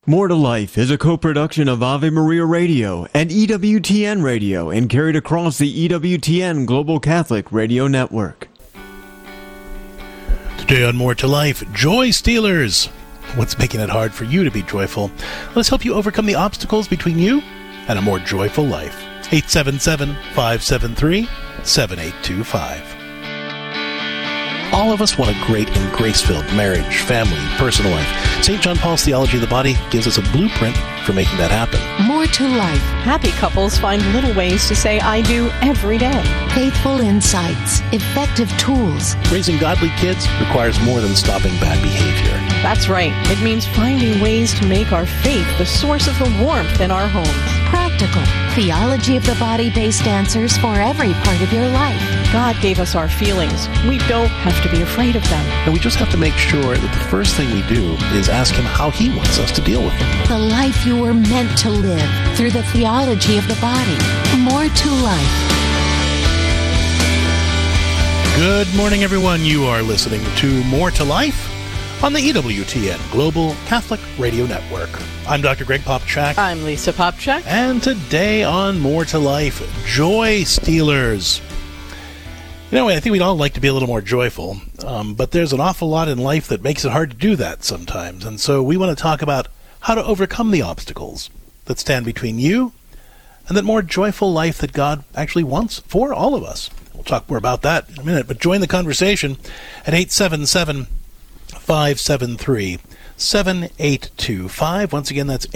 More to Life is a co-production of Ave Maria Radio and EWTN Radio and carried across the EWTN Global Catholic Radio Network. Today on More to Life, joy stealers. What's making it hard for you to be joyful? Let's help you overcome the obstacles between you and a more joyful life. 877-573-7825. All of us want a great and grace-filled marriage, family, personal life. St. John Paul's Theology of the Body gives us a blueprint for making that happen. More to life. Happy couples find little ways to say I do every day. Faithful insights. Effective tools. Raising godly kids requires more than stopping bad behavior. That's right. It means finding ways to make our faith the source of the warmth in our homes. Practical. Theology of the Body-based answers for every part of your life. God gave us our feelings. We don't have to be afraid of them. And we just have to make sure that the first thing we do is ask Him how He wants us to deal with them. The life you were meant to live through the theology of the body. More to life. Good morning, everyone. You are listening to More to Life on the EWTN Global Catholic Radio Network. I'm Dr. Greg Popchak. I'm Lisa Popchak. And today on More to Life, joy stealers. You know, I think we'd all like to be a little more joyful, but there's an awful lot in life that makes it hard to do that sometimes. And so we want to talk about how to overcome the obstacles that stand between you and that more joyful life that God actually wants for all of us. We'll talk more about that in a minute, but join the conversation at 877-573-7825. Once again, that's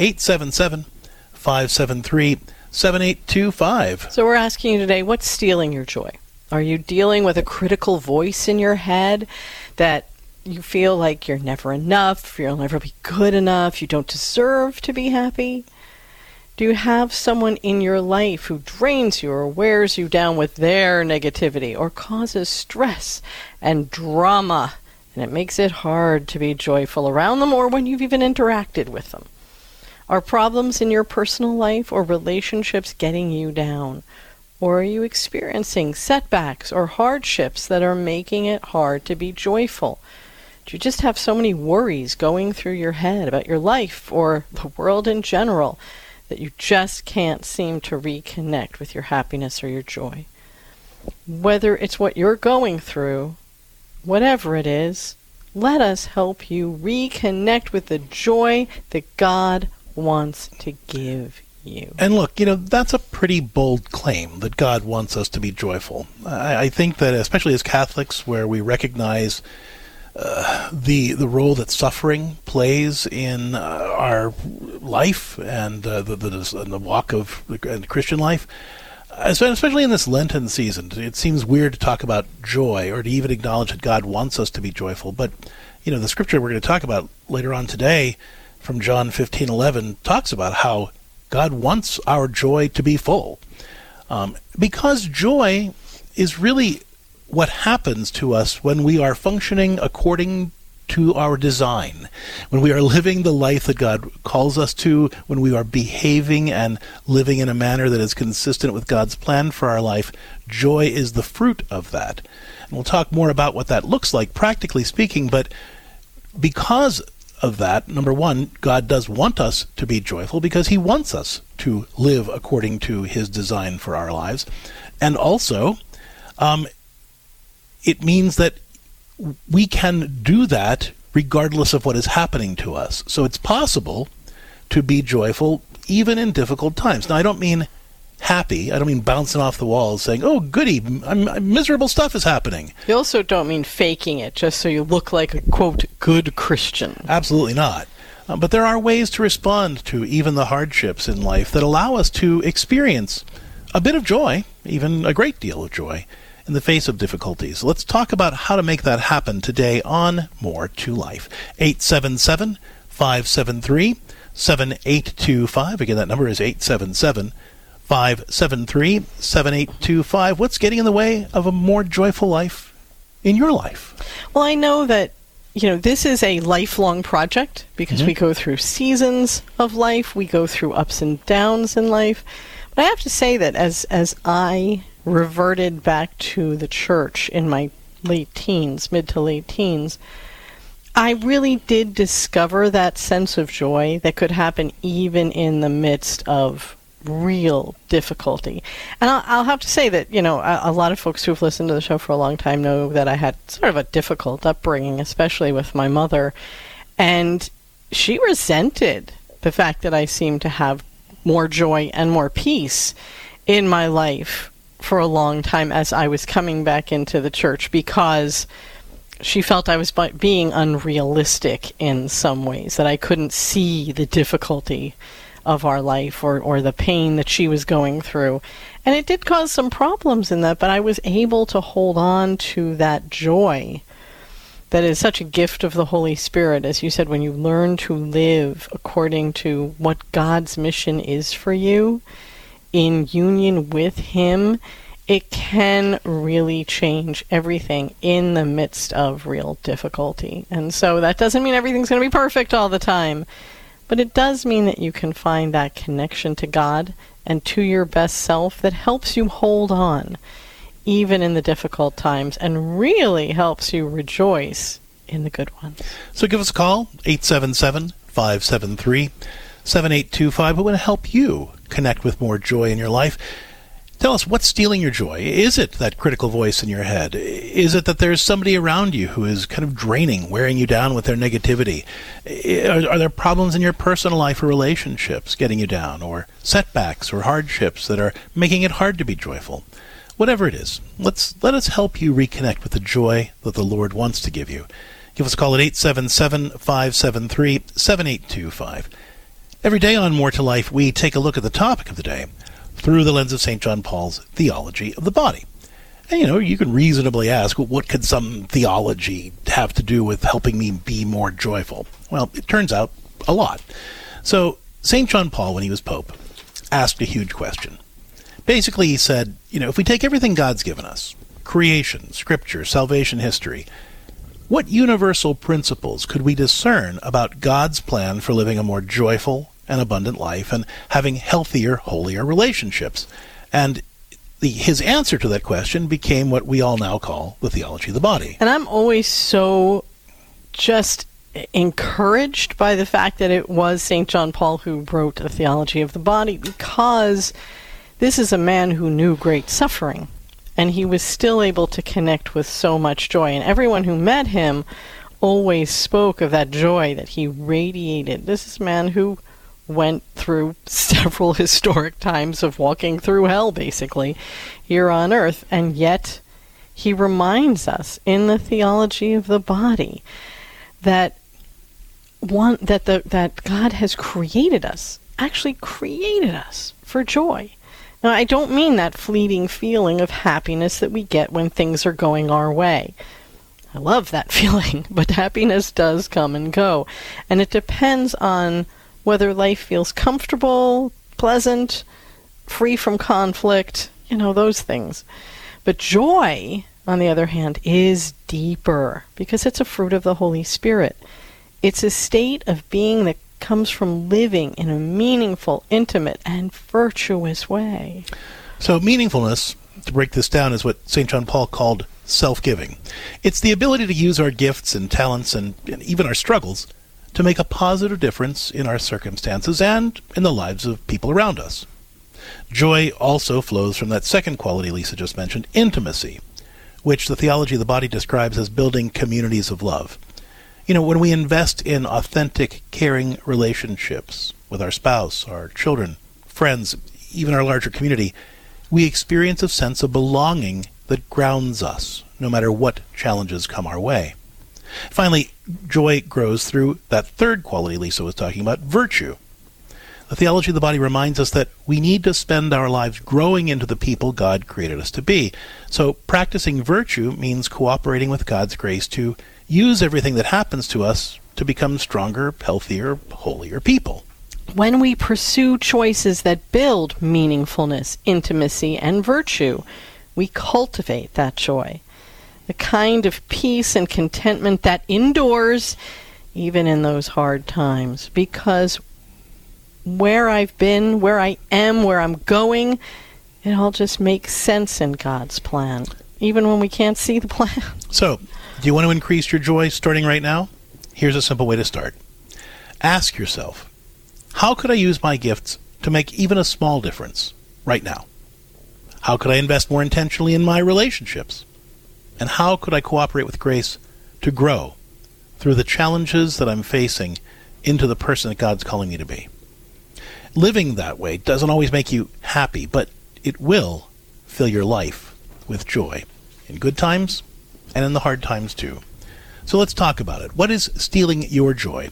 877-573-7825. So we're asking you today, what's stealing your joy? Are you dealing with a critical voice in your head that you feel like you're never enough, you'll never be good enough, you don't deserve to be happy? Do you have someone in your life who drains you or wears you down with their negativity or causes stress and drama, and it makes it hard to be joyful around them or when you've even interacted with them? Are problems in your personal life or relationships getting you down? Or are you experiencing setbacks or hardships that are making it hard to be joyful? Do you just have so many worries going through your head about your life or the world in general that you just can't seem to reconnect with your happiness or your joy? Whether it's what you're going through, whatever it is, let us help you reconnect with the joy that God wants to give you. And look, you know, that's a pretty bold claim that God wants us to be joyful. I think that especially as Catholics, where we recognize the role that suffering plays in our life and the walk of the Christian life, especially in this Lenten season, it seems weird to talk about joy or to even acknowledge that God wants us to be joyful. But, you know, the scripture we're going to talk about later on today from John 15:11 talks about how God wants our joy to be full. Because joy is really what happens to us when we are functioning according to our design, when we are living the life that God calls us to, when we are behaving and living in a manner that is consistent with God's plan for our life. Joy is the fruit of that. And we'll talk more about what that looks like, practically speaking, but because of that, number one, God does want us to be joyful because He wants us to live according to His design for our lives. And also, it means that we can do that regardless of what is happening to us. So it's possible to be joyful even in difficult times. Now, I don't mean happy. I don't mean bouncing off the walls saying, oh, goody, miserable stuff is happening. You also don't mean faking it just so you look like a, quote, good Christian. Absolutely not. But there are ways to respond to even the hardships in life that allow us to experience a bit of joy, even a great deal of joy, in the face of difficulties. Let's talk about how to make that happen today on More to Life. 877-573-7825. Again, that number is 877-573-7825. What's getting in the way of a more joyful life in your life? Well, I know that, you know, this is a lifelong project because we go through seasons of life. We go through ups and downs in life. But I have to say that as I reverted back to the church in my late teens, mid to late teens, I really did discover that sense of joy that could happen even in the midst of real difficulty. And I'll have to say that, a lot of folks who've listened to the show for a long time know that I had sort of a difficult upbringing, especially with my mother. And she resented the fact that I seemed to have more joy and more peace in my life for a long time as I was coming back into the church, because she felt I was being unrealistic in some ways, that I couldn't see the difficulty of our life or the pain that she was going through. And it did cause some problems in that, but I was able to hold on to that joy that is such a gift of the Holy Spirit. As you said, when you learn to live according to what God's mission is for you, in union with Him, it can really change everything in the midst of real difficulty. And so that doesn't mean everything's going to be perfect all the time, but it does mean that you can find that connection to God and to your best self that helps you hold on even in the difficult times and really helps you rejoice in the good ones. So give us a call, 877-573-7825. We want to help you connect with more joy in your life. Tell us, what's stealing your joy? Is it that critical voice in your head? Is it that there's somebody around you who is kind of draining, wearing you down with their negativity? Are there problems in your personal life or relationships getting you down, or setbacks or hardships that are making it hard to be joyful? Whatever it is, let us help you reconnect with the joy that the Lord wants to give you. Give us a call at 877-573-7825. Every day on More to Life, we take a look at the topic of the day through the lens of St. John Paul's theology of the body. And, you can reasonably ask, well, what could some theology have to do with helping me be more joyful? Well, it turns out a lot. So, St. John Paul, when he was Pope, asked a huge question. Basically, he said, if we take everything God's given us, creation, scripture, salvation history, what universal principles could we discern about God's plan for living a more joyful and abundant life and having healthier, holier relationships? And his answer to that question became what we all now call the theology of the body. And I'm always so just encouraged by the fact that it was St. John Paul who wrote the theology of the body, because this is a man who knew great suffering, and he was still able to connect with so much joy. And everyone who met him always spoke of that joy that he radiated. This is a man who went through several historic times of walking through hell, basically, here on earth, and yet he reminds us in the theology of the body that that God has created us, actually created us for joy. Now, I don't mean that fleeting feeling of happiness that we get when things are going our way. I love that feeling, but happiness does come and go, and it depends on whether life feels comfortable, pleasant, free from conflict, those things. But joy, on the other hand, is deeper because it's a fruit of the Holy Spirit. It's a state of being that comes from living in a meaningful, intimate, and virtuous way. So meaningfulness, to break this down, is what St. John Paul called self-giving. It's the ability to use our gifts and talents and even our struggles to make a positive difference in our circumstances and in the lives of people around us. Joy also flows from that second quality Lisa just mentioned, intimacy, which the theology of the body describes as building communities of love. When we invest in authentic, caring relationships with our spouse, our children, friends, even our larger community, we experience a sense of belonging that grounds us, no matter what challenges come our way. Finally, joy grows through that third quality Lisa was talking about, virtue. The theology of the body reminds us that we need to spend our lives growing into the people God created us to be. So practicing virtue means cooperating with God's grace to use everything that happens to us to become stronger, healthier, holier people. When we pursue choices that build meaningfulness, intimacy, and virtue, we cultivate that joy. The kind of peace and contentment that endures even in those hard times. Because where I've been, where I am, where I'm going, it all just makes sense in God's plan, even when we can't see the plan. So, do you want to increase your joy starting right now? Here's a simple way to start. Ask yourself, how could I use my gifts to make even a small difference right now? How could I invest more intentionally in my relationships? And how could I cooperate with grace to grow through the challenges that I'm facing into the person that God's calling me to be? Living that way doesn't always make you happy, but it will fill your life with joy in good times and in the hard times too. So let's talk about it. What is stealing your joy?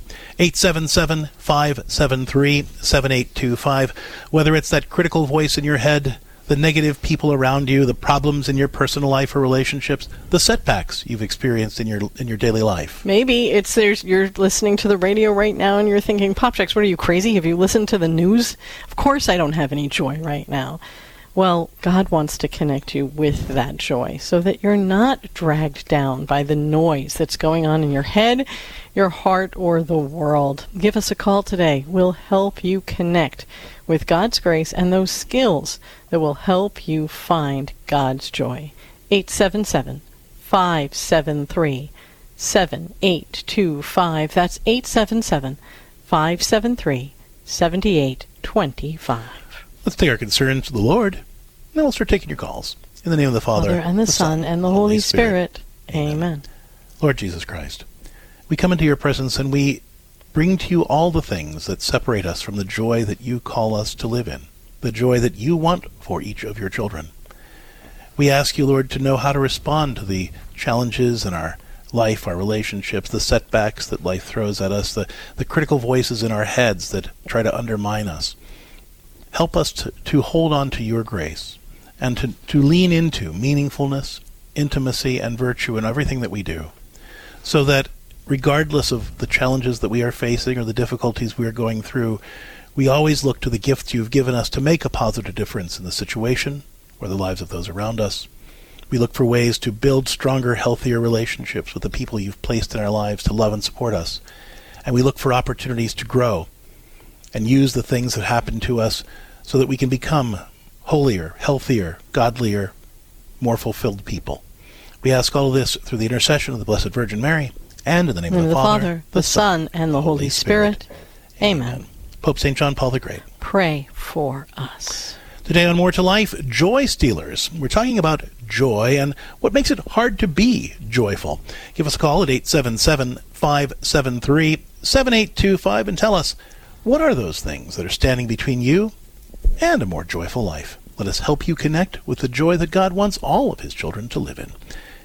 877-573-7825. Whether it's that critical voice in your head, the negative people around you, the problems in your personal life or relationships, the setbacks you've experienced in your daily life. Maybe you're listening to the radio right now and you're thinking, Popchicks, what are you, crazy? Have you listened to the news? Of course I don't have any joy right now. Well, God wants to connect you with that joy so that you're not dragged down by the noise that's going on in your head, your heart, or the world. Give us a call today. We'll help you connect with God's grace and those skills that will help you find God's joy. 877-573-7825. That's 877-573-7825. Let's take our concerns to the Lord, and then we'll start taking your calls. In the name of the Father, and the Son, and the Holy Spirit. Amen. Lord Jesus Christ, we come into your presence and we bring to you all the things that separate us from the joy that you call us to live in, the joy that you want for each of your children. We ask you, Lord, to know how to respond to the challenges in our life, our relationships, the setbacks that life throws at us, the critical voices in our heads that try to undermine us. Help us to hold on to your grace and to lean into meaningfulness, intimacy, and virtue in everything that we do, so that regardless of the challenges that we are facing or the difficulties we are going through, we always look to the gifts you've given us to make a positive difference in the situation or the lives of those around us. We look for ways to build stronger, healthier relationships with the people you've placed in our lives to love and support us. And we look for opportunities to grow and use the things that happen to us so that we can become holier, healthier, godlier, more fulfilled people. We ask all of this through the intercession of the Blessed Virgin Mary, and in the name of the Father, the Son, and the Holy Spirit. Amen. Pope St. John Paul the Great, pray for us. Today on More to Life, Joy Stealers. We're talking about joy and what makes it hard to be joyful. Give us a call at 877-573-7825 and tell us, what are those things that are standing between you and a more joyful life? Let us help you connect with the joy that God wants all of his children to live in.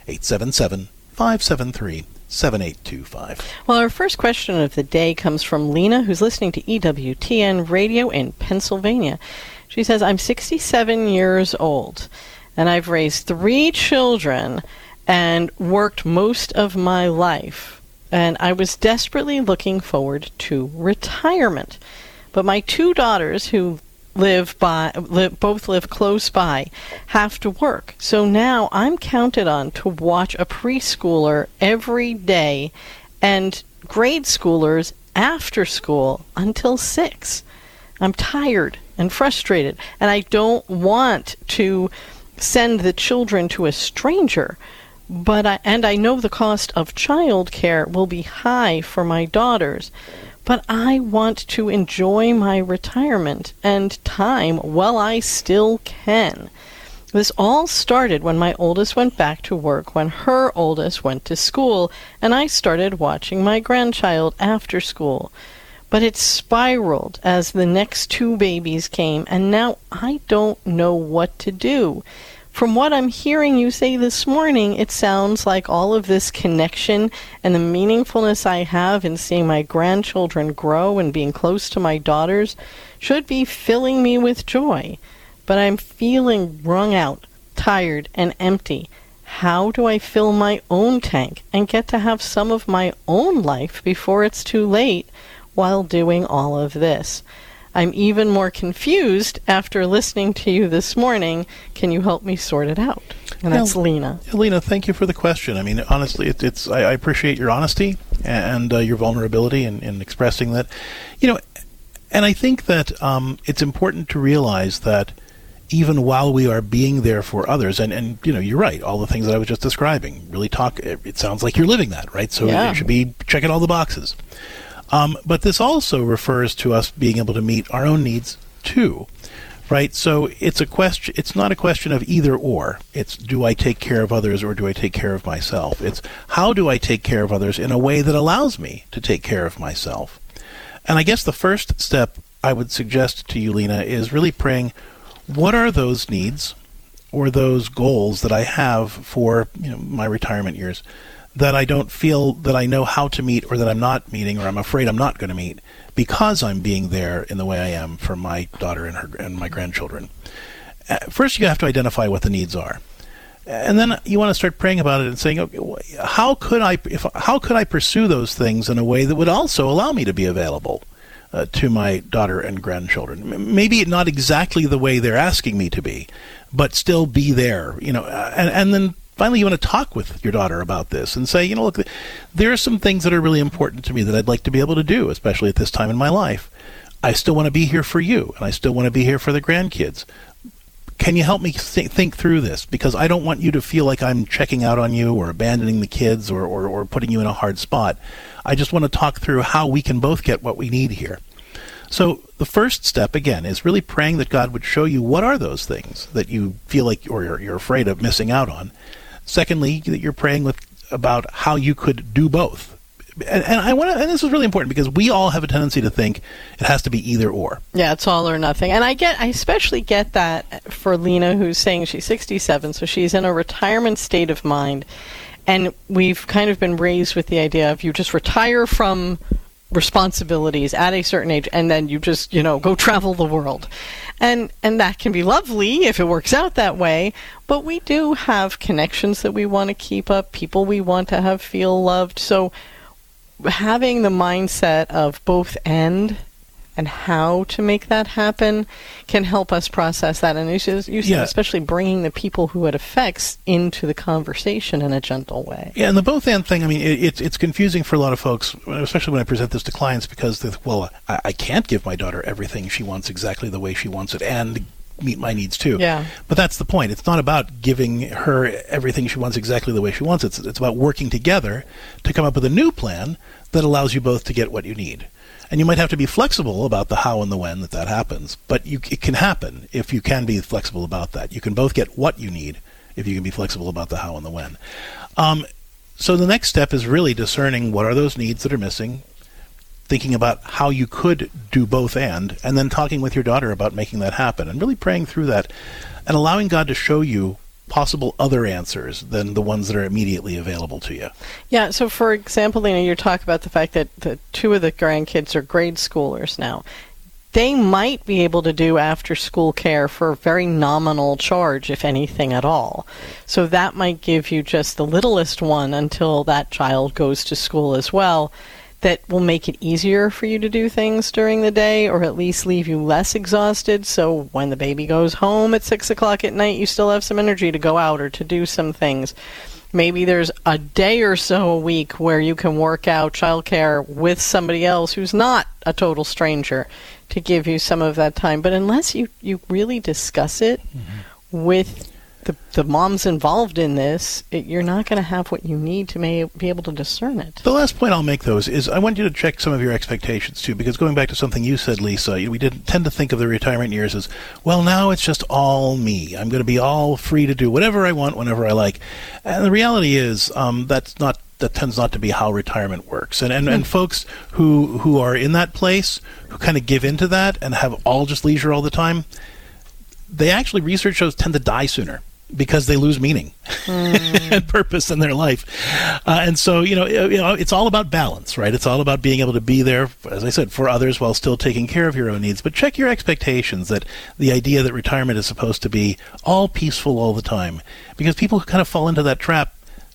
877-573-7825. Well, our first question of the day comes from Lena, who's listening to EWTN Radio in Pennsylvania. She says, I'm 67 years old, and I've raised 3 children and worked most of my life. And I was desperately looking forward to retirement. But my 2 daughters, who both live close by, have to work. So now I'm counted on to watch a preschooler every day and grade schoolers after school until 6. I'm tired and frustrated, and I don't want to send the children to a stranger. But I know the cost of childcare will be high for my daughters, but I want to enjoy my retirement and time while I still can. This all started when my oldest went back to work, when her oldest went to school, and I started watching my grandchild after school. But it spiraled as the next 2 babies came, and now I don't know what to do. From what I'm hearing you say this morning, it sounds like all of this connection and the meaningfulness I have in seeing my grandchildren grow and being close to my daughters should be filling me with joy. But I'm feeling wrung out, tired, and empty. How do I fill my own tank and get to have some of my own life before it's too late while doing all of this? I'm even more confused after listening to you this morning. Can you help me sort it out? And that's Lena. Lena, thank you for the question. I mean, honestly, I appreciate your honesty and your vulnerability in expressing that. And I think that it's important to realize that even while we are being there for others. And you're right, all the things that I was just describing really it sounds like you're living that, right? So you should be checking all the boxes. But this also refers to us being able to meet our own needs too, right? So it's not a question of either or. It's, do I take care of others or do I take care of myself? It's, how do I take care of others in a way that allows me to take care of myself? And I guess the first step I would suggest to you, Lena, is really praying, what are those needs or those goals that I have for my retirement years that I don't feel that I know how to meet, or that I'm not meeting, or I'm afraid I'm not going to meet, because I'm being there in the way I am for my daughter and my grandchildren. First, you have to identify what the needs are. And then you want to start praying about it and saying, okay, how could I pursue those things in a way that would also allow me to be available to my daughter and grandchildren? Maybe not exactly the way they're asking me to be, but still be there, and then finally, you want to talk with your daughter about this and say, look, there are some things that are really important to me that I'd like to be able to do, especially at this time in my life. I still want to be here for you, and I still want to be here for the grandkids. Can you help me think through this? Because I don't want you to feel like I'm checking out on you or abandoning the kids or putting you in a hard spot. I just want to talk through how we can both get what we need here. So the first step, again, is really praying that God would show you what are those things that you feel like or you're afraid of missing out on. Secondly, that you're praying about how you could do both. And this is really important, because we all have a tendency to think it has to be either or. Yeah, it's all or nothing. And I especially get that for Lena, who's saying she's 67, so she's in a retirement state of mind. And we've kind of been raised with the idea of you just retire from responsibilities at a certain age, and then you just, go travel the world. And that can be lovely if it works out that way, but we do have connections that we want to keep up, people we want to have feel loved. So having the mindset of both and how to make that happen can help us process that. And you said, especially bringing the people who it affects into the conversation in a gentle way. Yeah, and the both and thing, it's confusing for a lot of folks, especially when I present this to clients, because I can't give my daughter everything she wants exactly the way she wants it and meet my needs too. Yeah. But that's the point. It's not about giving her everything she wants exactly the way she wants it. It's about working together to come up with a new plan that allows you both to get what you need. And you might have to be flexible about the how and the when that happens, but it can happen if you can be flexible about that. You can both get what you need if you can be flexible about the how and the when. So the next step is really discerning what are those needs that are missing, thinking about how you could do both and then talking with your daughter about making that happen, and really praying through that and allowing God to show you possible other answers than the ones that are immediately available to you. Yeah, so for example, Lena, you talk about the fact that the two of the grandkids are grade schoolers now. They might be able to do after-school care for a very nominal charge, if anything at all. So that might give you just the littlest one until that child goes to school as well. That will make it easier for you to do things during the day, or at least leave you less exhausted, so when the baby goes home at 6 o'clock at night, you still have some energy to go out or to do some things. Maybe there's a day or so a week where you can work out childcare with somebody else who's not a total stranger to give you some of that time. But unless you really discuss it with the moms involved in this, you're not going to have what you need to be able to discern it. The last point I'll make, though, is I want you to check some of your expectations, too, because going back to something you said, Lisa, we didn't tend to think of the retirement years as, well, now it's just all me. I'm going to be all free to do whatever I want, whenever I like. And the reality is that tends not to be how retirement works. And folks who are in that place, who kind of give into that and have all just leisure all the time, they actually, research shows, tend to die sooner, because they lose meaning and purpose in their life. And so, it's all about balance, right? It's all about being able to be there, as I said, for others while still taking care of your own needs. But check your expectations, that the idea that retirement is supposed to be all peaceful all the time. Because people kind of fall into that trap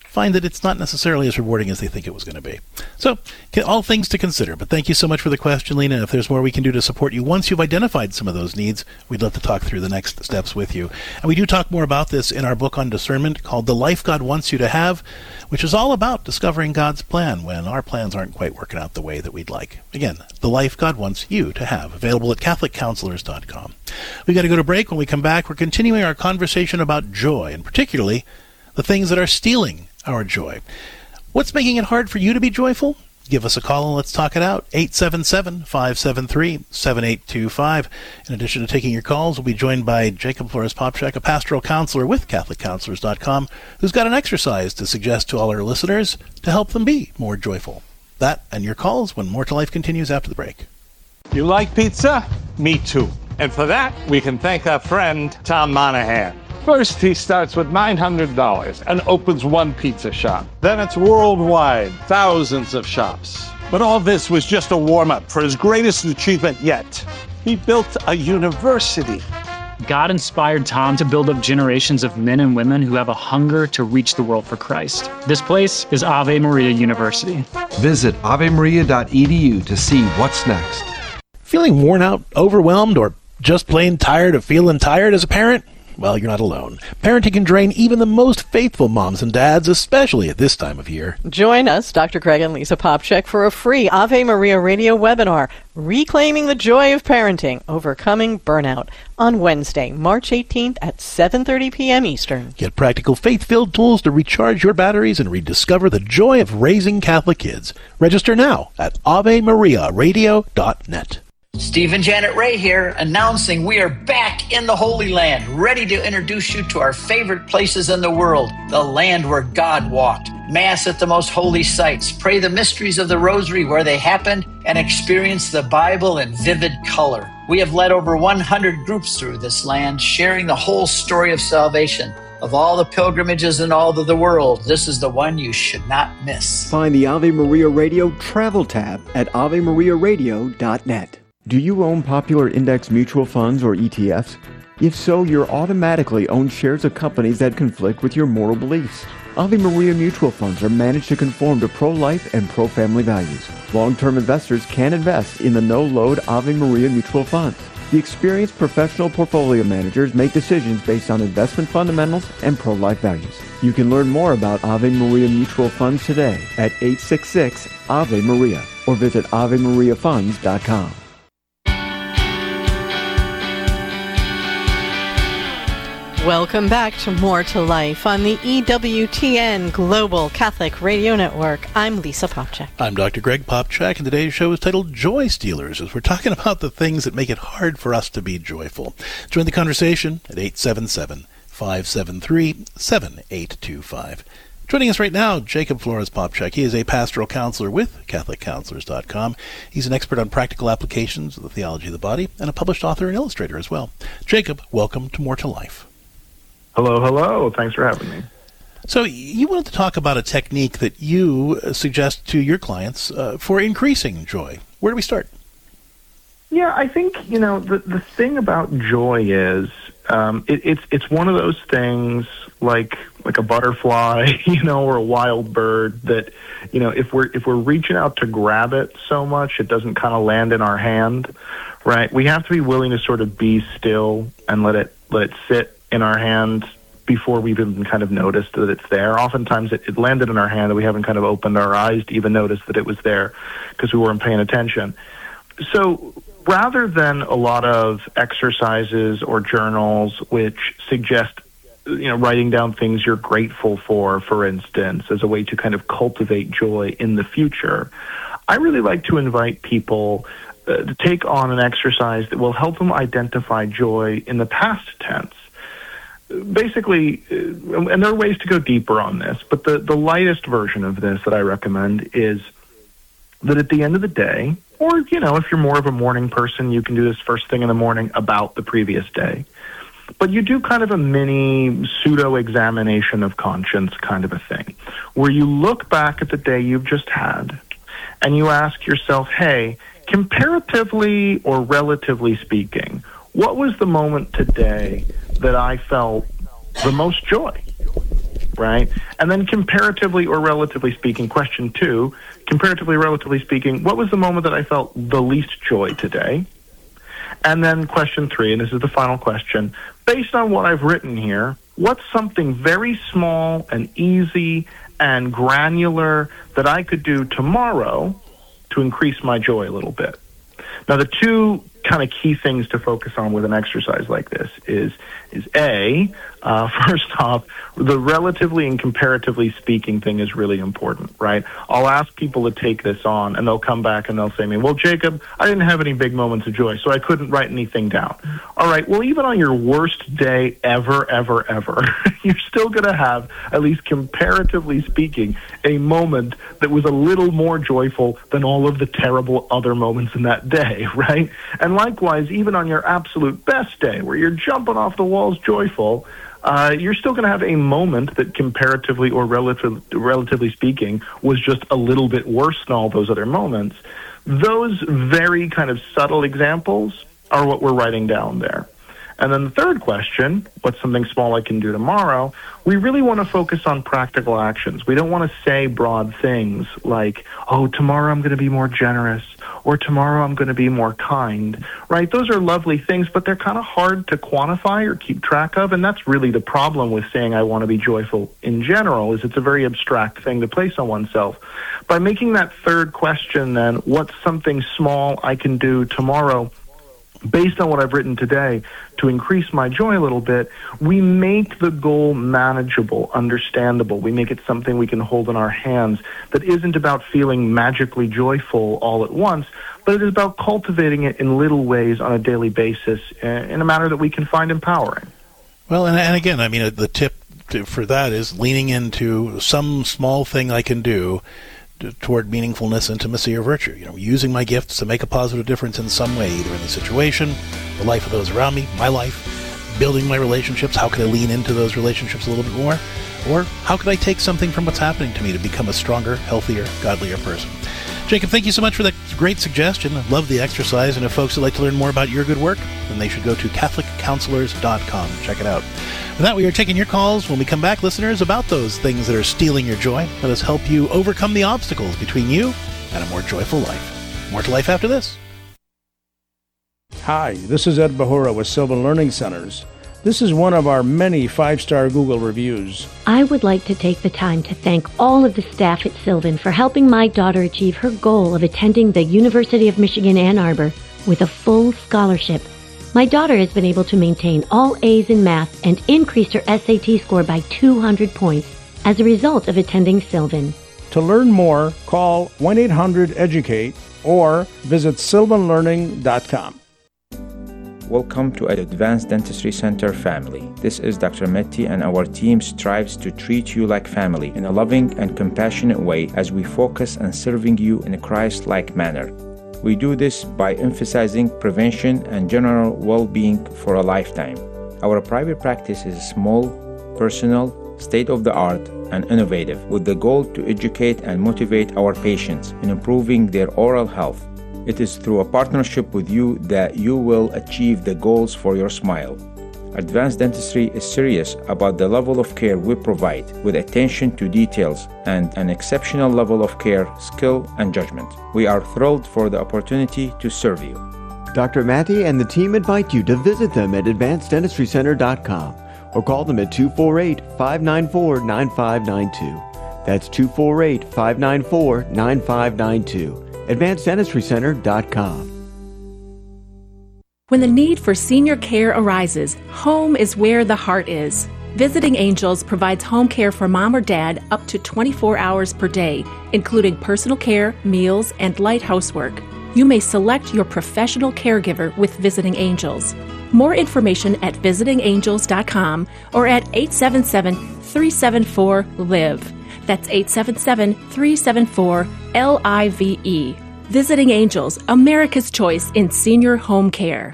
find that it's not necessarily as rewarding as they think it was going to be. So, all things to consider. But thank you so much for the question, Lena. If there's more we can do to support you once you've identified some of those needs, we'd love to talk through the next steps with you. And we do talk more about this in our book on discernment called The Life God Wants You to Have, which is all about discovering God's plan when our plans aren't quite working out the way that we'd like. Again, The Life God Wants You to Have, available at CatholicCounselors.com. We've got to go to break. When we come back, we're continuing our conversation about joy, and particularly the things that are stealing our joy. What's making it hard for you to be joyful? Give us a call and let's talk it out. 877-573-7825. In addition to taking your calls, we'll be joined by Jacob Flores-Popcak, a pastoral counselor with CatholicCounselors.com, who's got an exercise to suggest to all our listeners to help them be more joyful. That and your calls when More to Life continues after the break. You like pizza? Me too. And for that, we can thank our friend, Tom Monahan. First, he starts with $900 and opens one pizza shop. Then it's worldwide, thousands of shops. But all this was just a warm-up for his greatest achievement yet. He built a university. God inspired Tom to build up generations of men and women who have a hunger to reach the world for Christ. This place is Ave Maria University. Visit avemaria.edu to see what's next. Feeling worn out, overwhelmed, or just plain tired of feeling tired as a parent? Well, you're not alone. Parenting can drain even the most faithful moms and dads, especially at this time of year. Join us, Dr. Craig and Lisa Popcak, for a free Ave Maria Radio webinar, Reclaiming the Joy of Parenting, Overcoming Burnout, on Wednesday, March 18th at 7:30 p.m. Eastern. Get practical faith-filled tools to recharge your batteries and rediscover the joy of raising Catholic kids. Register now at AveMariaRadio.net. Steve and Janet Ray here, announcing we are back in the Holy Land, ready to introduce you to our favorite places in the world, the land where God walked. Mass at the most holy sites, pray the mysteries of the Rosary where they happened, and experience the Bible in vivid color. We have led over 100 groups through this land, sharing the whole story of salvation. Of all the pilgrimages in all of the world, this is the one you should not miss. Find the Ave Maria Radio travel tab at AveMariaRadio.net. Do you own popular index mutual funds or ETFs? If so, you're automatically own shares of companies that conflict with your moral beliefs. Ave Maria mutual funds are managed to conform to pro-life and pro-family values. Long-term investors can invest in the no-load Ave Maria mutual funds. The experienced professional portfolio managers make decisions based on investment fundamentals and pro-life values. You can learn more about Ave Maria mutual funds today at 866-AVE-MARIA or visit AveMariaFunds.com. Welcome back to More to Life on the EWTN Global Catholic Radio Network. I'm Lisa Popcak. I'm Dr. Greg Popcak, and today's show is titled Joy Stealers, as we're talking about the things that make it hard for us to be joyful. Join the conversation at 877-573-7825. Joining us right now, Jacob Flores-Popcak. He is a pastoral counselor with CatholicCounselors.com. He's an expert on practical applications of the theology of the body and a published author and illustrator as well. Jacob, welcome to More to Life. Hello, hello. Thanks for having me. So you wanted to talk about a technique that you suggest to your clients for increasing joy. Where do we start? Yeah, I think, the thing about joy is it's one of those things like a butterfly, or a wild bird that, if we're reaching out to grab it so much, it doesn't kind of land in our hand, right? We have to be willing to sort of be still and let it sit in our hand before we've even kind of noticed that it's there. Oftentimes it landed in our hand and we haven't kind of opened our eyes to even notice that it was there because we weren't paying attention. So rather than a lot of exercises or journals which suggest, writing down things you're grateful for instance, as a way to kind of cultivate joy in the future, I really like to invite people to take on an exercise that will help them identify joy in the past tense. Basically, and there are ways to go deeper on this, but the lightest version of this that I recommend is that at the end of the day, or, if you're more of a morning person, you can do this first thing in the morning about the previous day. But you do kind of a mini pseudo-examination of conscience kind of a thing, where you look back at the day you've just had, and you ask yourself, hey, comparatively or relatively speaking, what was the moment today that I felt the most joy? right? And then comparatively or relatively speaking, question 2, comparatively, relatively speaking, what was the moment that I felt the least joy today? And then question 3, and this is the final question, based on what I've written here, what's something very small and easy and granular that I could do tomorrow to increase my joy a little bit? Now, the two kind of key things to focus on with an exercise like this is first off, the relatively and comparatively speaking thing is really important, right? I'll ask people to take this on, and they'll come back and they'll say to me, well, Jacob, I didn't have any big moments of joy, so I couldn't write anything down. All right, well, even on your worst day ever, you're still going to have, at least comparatively speaking, a moment that was a little more joyful than all of the terrible other moments in that day, right? And likewise, even on your absolute best day, where you're jumping off the walls joyful, you're still going to have a moment that comparatively or relatively speaking was just a little bit worse than all those other moments. Those very kind of subtle examples are what we're writing down there. And then the third question, what's something small I can do tomorrow? We really want to focus on practical actions. We don't want to say broad things like, oh, tomorrow I'm going to be more generous, or tomorrow I'm going to be more kind, right? Those are lovely things, but they're kind of hard to quantify or keep track of, and that's really the problem with saying I want to be joyful in general, is it's a very abstract thing to place on oneself. By making that third question then, what's something small I can do tomorrow, based on what I've written today, to increase my joy a little bit, we make the goal manageable, understandable. We make it something we can hold in our hands that isn't about feeling magically joyful all at once, but it is about cultivating it in little ways on a daily basis in a manner that we can find empowering. Well, and again, I mean, the tip for that is leaning into some small thing I can do toward meaningfulness, intimacy, or virtue. You know, using my gifts to make a positive difference in some way, either in the situation, the life of those around me, my life, building my relationships. How could I lean into those relationships a little bit more? Or how could I take something from what's happening to me to become a stronger, healthier, godlier person? Jacob, thank you so much for that great suggestion. I love the exercise, and if folks would like to learn more about your good work, then they should go to CatholicCounselors.com and check it out. With that, we are taking your calls. When we come back, listeners, about those things that are stealing your joy. Let us help you overcome the obstacles between you and a more joyful life. More to life after this. Hi, this is Ed Bahura with Sylvan Learning Centers. This is one of our many 5-star Google reviews. I would like to take the time to thank all of the staff at Sylvan for helping my daughter achieve her goal of attending the University of Michigan Ann Arbor with a full scholarship. My daughter has been able to maintain all A's in math and increased her SAT score by 200 points as a result of attending Sylvan. To learn more, call 1-800-EDUCATE or visit sylvanlearning.com. Welcome to Advanced Dentistry Center family. This is Dr. Metti, and our team strives to treat you like family in a loving and compassionate way as we focus on serving you in a Christ-like manner. We do this by emphasizing prevention and general well-being for a lifetime. Our private practice is small, personal, state-of-the-art, and innovative, with the goal to educate and motivate our patients in improving their oral health. It is through a partnership with you that you will achieve the goals for your smile. Advanced Dentistry is serious about the level of care we provide, with attention to details and an exceptional level of care, skill, and judgment. We are thrilled for the opportunity to serve you. Dr. Matty and the team invite you to visit them at AdvancedDentistryCenter.com or call them at 248-594-9592. That's 248-594-9592. AdvancedDentistryCenter.com. When the need for senior care arises, home is where the heart is. Visiting Angels provides home care for mom or dad up to 24 hours per day, including personal care, meals, and light housework. You may select your professional caregiver with Visiting Angels. More information at visitingangels.com or at 877-374-LIVE. That's 877-374-LIVE. Visiting Angels, America's choice in senior home care.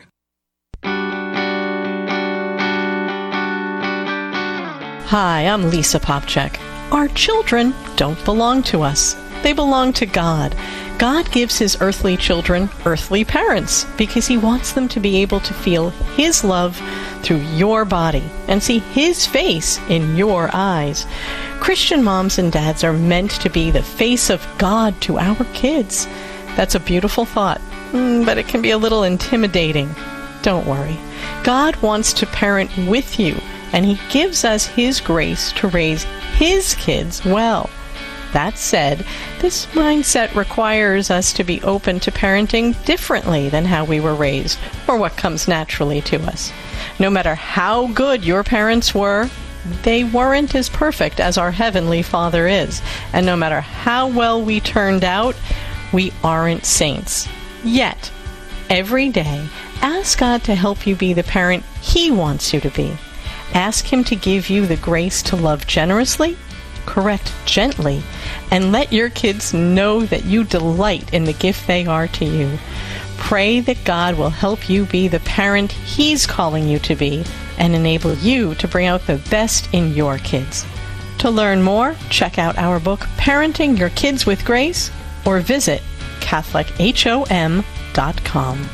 Hi, I'm Lisa Popchak. Our children don't belong to us. They belong to God. God gives his earthly children earthly parents because he wants them to be able to feel his love through your body and see his face in your eyes. Christian moms and dads are meant to be the face of God to our kids. That's a beautiful thought, but it can be a little intimidating. Don't worry. God wants to parent with you, and he gives us his grace to raise his kids well. That said, this mindset requires us to be open to parenting differently than how we were raised, or what comes naturally to us. No matter how good your parents were, they weren't as perfect as our Heavenly Father is. And no matter how well we turned out, we aren't saints. Yet, every day, ask God to help you be the parent he wants you to be. Ask him to give you the grace to love generously, correct gently, and let your kids know that you delight in the gift they are to you. Pray that God will help you be the parent he's calling you to be and enable you to bring out the best in your kids. To learn more, check out our book, Parenting Your Kids with Grace, or visit CatholicHOM.com.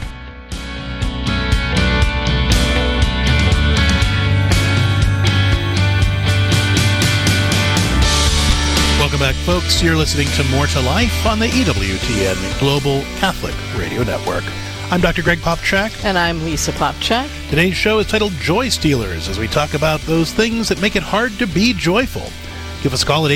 Welcome back, folks. You're listening to More to Life on the EWTN Global Catholic Radio Network. I'm Dr. Greg Popchak. And I'm Lisa Popchak. Today's show is titled Joy Stealers, as we talk about those things that make it hard to be joyful. Give us a call at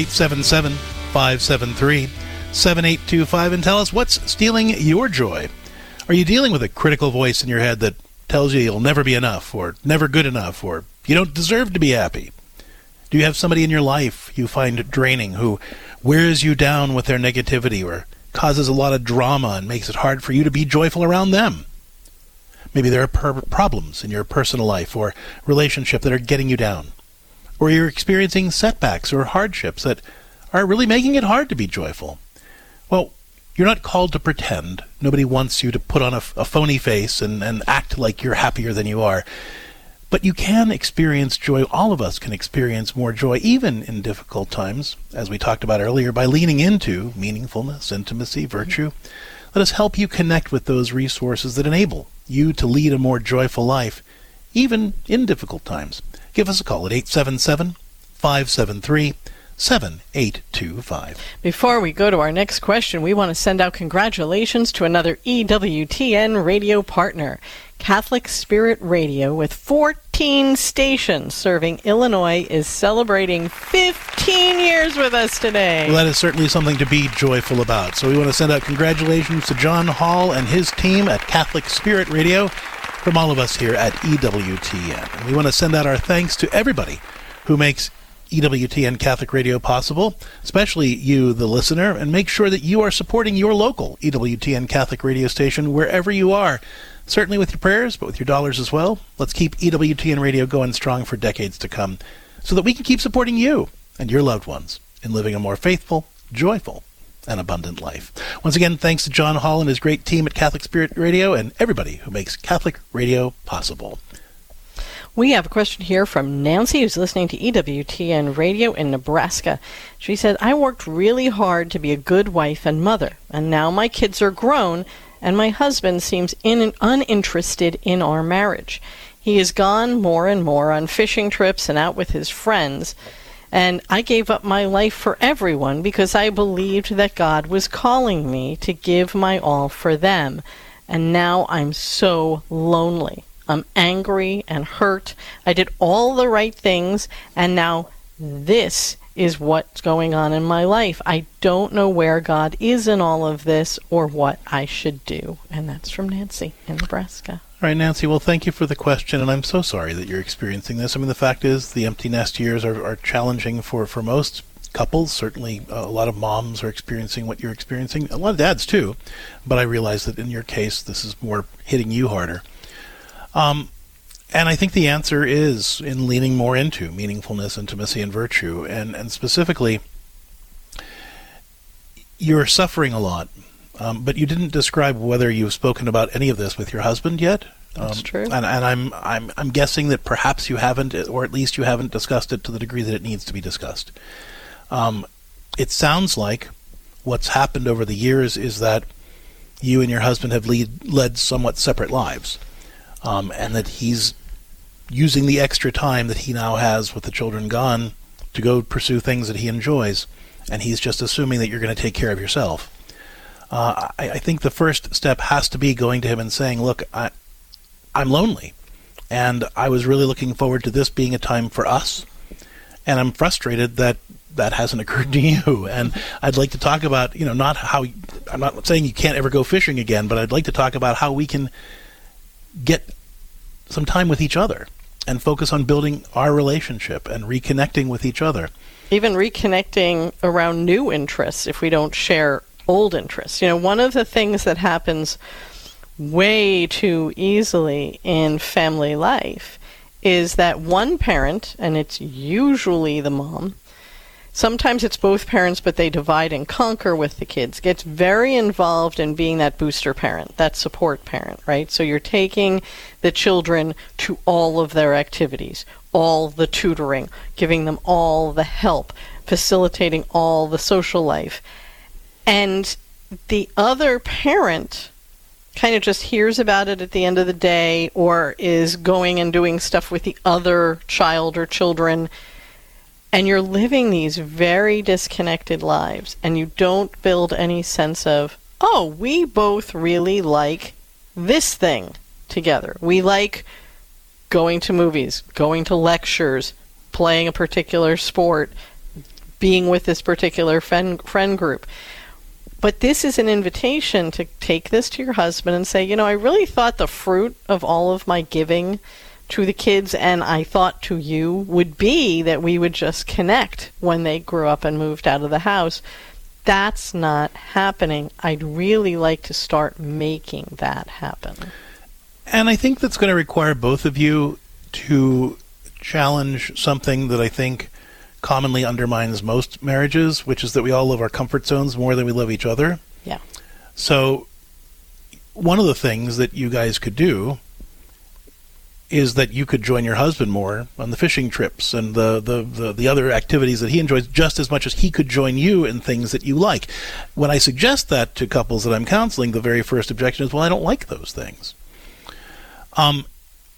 877-573-7825 and tell us what's stealing your joy. Are you dealing with a critical voice in your head that tells you you'll never be enough, or never good enough, or you don't deserve to be happy? Do you have somebody in your life you find draining who wears you down with their negativity or causes a lot of drama and makes it hard for you to be joyful around them? Maybe there are problems in your personal life or relationship that are getting you down. Or you're experiencing setbacks or hardships that are really making it hard to be joyful. Well, you're not called to pretend. Nobody wants you to put on a phony face and act like you're happier than you are. But you can experience joy. All of us can experience more joy, even in difficult times, as we talked about earlier, by leaning into meaningfulness, intimacy, virtue. Let us help you connect with those resources that enable you to lead a more joyful life, even in difficult times. Give us a call at 877-573-7825. Before we go to our next question, we want to send out congratulations to another EWTN radio partner, Catholic Spirit Radio, with 14 stations serving Illinois, is celebrating 15 years with us today. Well, that is certainly something to be joyful about. So we want to send out congratulations to John Hall and his team at Catholic Spirit Radio from all of us here at EWTN. And we want to send out our thanks to everybody who makes EWTN Catholic Radio possible, especially you, the listener, and make sure that you are supporting your local EWTN Catholic radio station wherever you are. Certainly with your prayers, but with your dollars as well. Let's keep EWTN Radio going strong for decades to come so that we can keep supporting you and your loved ones in living a more faithful, joyful, and abundant life. Once again, thanks to John Hall and his great team at Catholic Spirit Radio and everybody who makes Catholic Radio possible. We have a question here from Nancy, who's listening to EWTN Radio in Nebraska. She said, I worked really hard to be a good wife and mother, and now my kids are grown, and my husband seems uninterested in our marriage. He has gone more and more on fishing trips and out with his friends, and I gave up my life for everyone because I believed that God was calling me to give my all for them, and now I'm so lonely. I'm angry and hurt. I did all the right things, and now this is what's going on in my life. I don't know where God is in all of this or what I should do. And that's from Nancy in Nebraska. All right, Nancy, well, thank you for the question, and I'm so sorry that you're experiencing this. I mean, the fact is the empty nest years are challenging for most couples. Certainly a lot of moms are experiencing what you're experiencing. A lot of dads, too. But I realize that in your case, this is more hitting you harder. And I think the answer is in leaning more into meaningfulness, intimacy, and virtue. And specifically, you're suffering a lot, but you didn't describe whether you've spoken about any of this with your husband yet. That's true. And I'm guessing that perhaps you haven't, or at least you haven't discussed it to the degree that it needs to be discussed. It sounds like what's happened over the years is that you and your husband have led somewhat separate lives, and that he's using the extra time that he now has with the children gone to go pursue things that he enjoys, and he's just assuming that you're going to take care of yourself. I think the first step has to be going to him and saying, look, I'm lonely, and I was really looking forward to this being a time for us, and I'm frustrated that that hasn't occurred to you. And I'd like to talk about, not how, I'm not saying you can't ever go fishing again, but I'd like to talk about how we can get some time with each other and focus on building our relationship and reconnecting with each other. Even reconnecting around new interests if we don't share old interests. One of the things that happens way too easily in family life is that one parent, and it's usually the mom, sometimes it's both parents, but they divide and conquer with the kids, gets very involved in being that booster parent, that support parent, right? So you're taking the children to all of their activities, all the tutoring, giving them all the help, facilitating all the social life. And the other parent kind of just hears about it at the end of the day, or is going and doing stuff with the other child or children, and you're living these very disconnected lives, and you don't build any sense of, oh, we both really like this thing together. We like going to movies, going to lectures, playing a particular sport, being with this particular friend group. But this is an invitation to take this to your husband and say, I really thought the fruit of all of my giving to the kids, and I thought to you, would be that we would just connect when they grew up and moved out of the house. That's not happening. I'd really like to start making that happen. And I think that's going to require both of you to challenge something that I think commonly undermines most marriages, which is that we all love our comfort zones more than we love each other. Yeah. So one of the things that you guys could do is that you could join your husband more on the fishing trips and the other activities that he enjoys, just as much as he could join you in things that you like. When I suggest that to couples that I'm counseling, the very first objection is, well, I don't like those things. And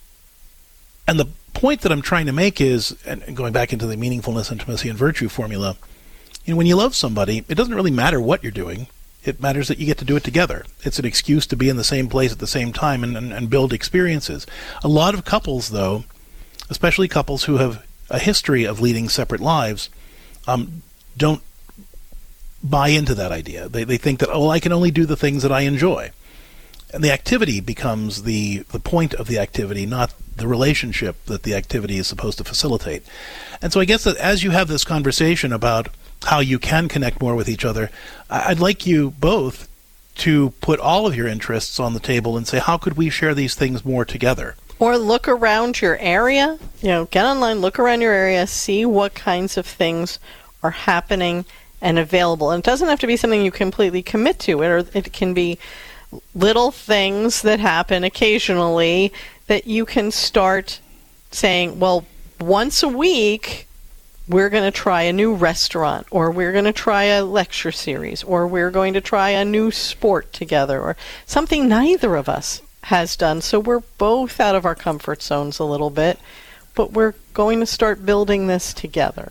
the point that I'm trying to make is, and going back into the meaningfulness, intimacy, and virtue formula, when you love somebody, it doesn't really matter what you're doing. It matters that you get to do it together. It's an excuse to be in the same place at the same time and build experiences. A lot of couples, though, especially couples who have a history of leading separate lives, don't buy into that idea. They think that, I can only do the things that I enjoy. And the activity becomes the point of the activity, not the relationship that the activity is supposed to facilitate. And so I guess that as you have this conversation about how you can connect more with each other, I'd like you both to put all of your interests on the table and say, how could we share these things more together? Or look around your area, get online, look around your area, see what kinds of things are happening and available. And it doesn't have to be something you completely commit to, or it can be little things that happen occasionally that you can start saying, well, once a week, we're going to try a new restaurant, or we're going to try a lecture series, or we're going to try a new sport together, or something neither of us has done. So we're both out of our comfort zones a little bit, but we're going to start building this together.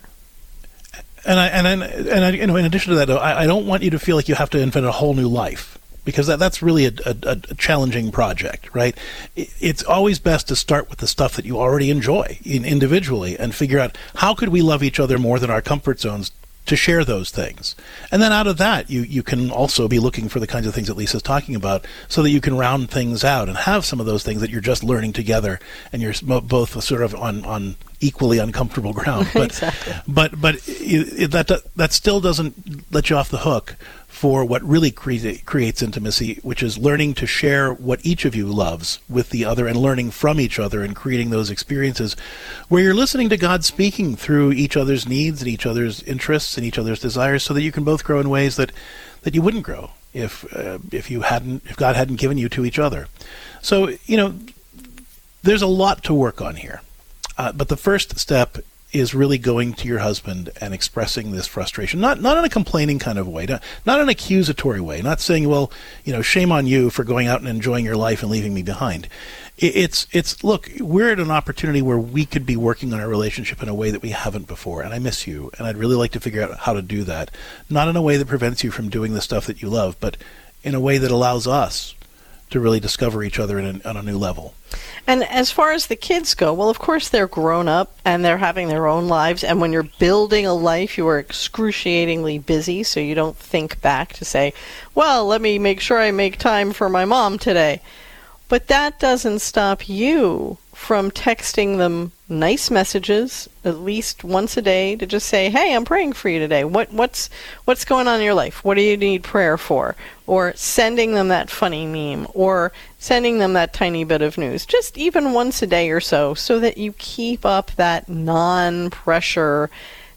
And I in addition to that, though, I don't want you to feel like you have to invent a whole new life, because that's really a challenging project, right? It's always best to start with the stuff that you already enjoy individually and figure out how could we love each other more than our comfort zones to share those things. And then out of that, you can also be looking for the kinds of things that Lisa's talking about so that you can round things out and have some of those things that you're just learning together and you're both sort of on equally uncomfortable ground. But, exactly. But that still doesn't let you off the hook for what really creates intimacy, which is learning to share what each of you loves with the other and learning from each other and creating those experiences where you're listening to God speaking through each other's needs and each other's interests and each other's desires, so that you can both grow in ways that you wouldn't grow if God hadn't given you to each other. So, there's a lot to work on here. But the first step is really going to your husband and expressing this frustration, not in a complaining kind of way, not an accusatory way, not saying, well, shame on you for going out and enjoying your life and leaving me behind. It's look, we're at an opportunity where we could be working on our relationship in a way that we haven't before, and I miss you, and I'd really like to figure out how to do that, not in a way that prevents you from doing the stuff that you love, but in a way that allows us to really discover each other on a new level. And as far as the kids go, well, of course, they're grown up and they're having their own lives. And when you're building a life, you are excruciatingly busy. So you don't think back to say, well, let me make sure I make time for my mom today. But that doesn't stop you from texting them nice messages at least once a day to just say, hey, I'm praying for you today. What's going on in your life? What do you need prayer for? Or sending them that funny meme, or sending them that tiny bit of news, just even once a day or so that you keep up that non-pressure,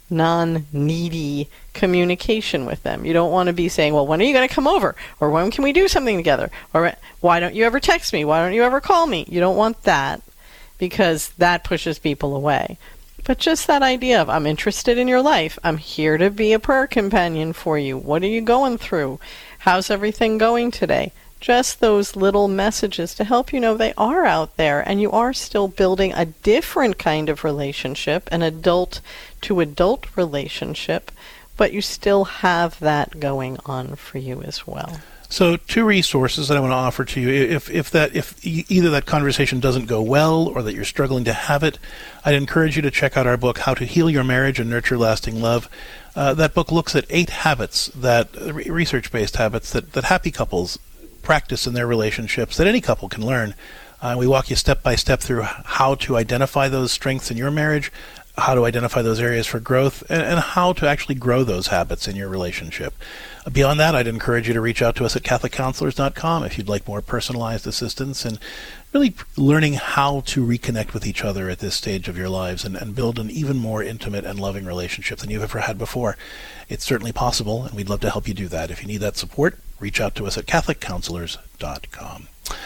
non-needy communication with them. You don't want to be saying, well, when are you going to come over? Or when can we do something together? Or why don't you ever text me? Why don't you ever call me? You don't want that, because that pushes people away. But just that idea of, I'm interested in your life. I'm here to be a prayer companion for you. What are you going through? How's everything going today? Just those little messages to help you know they are out there, and you are still building a different kind of relationship, an adult-to-adult relationship, but you still have that going on for you as well. So 2 resources that I want to offer to you. If either that conversation doesn't go well or that you're struggling to have it, I'd encourage you to check out our book, How to Heal Your Marriage and Nurture Lasting Love. That book looks at 8 habits, research-based habits that happy couples practice in their relationships that any couple can learn. We walk you step by step through how to identify those strengths in your marriage, how to identify those areas for growth, and how to actually grow those habits in your relationship. Beyond that, I'd encourage you to reach out to us at CatholicCounselors.com if you'd like more personalized assistance and really learning how to reconnect with each other at this stage of your lives and build an even more intimate and loving relationship than you've ever had before. It's certainly possible, and we'd love to help you do that. If you need that support, reach out to us at CatholicCounselors.com.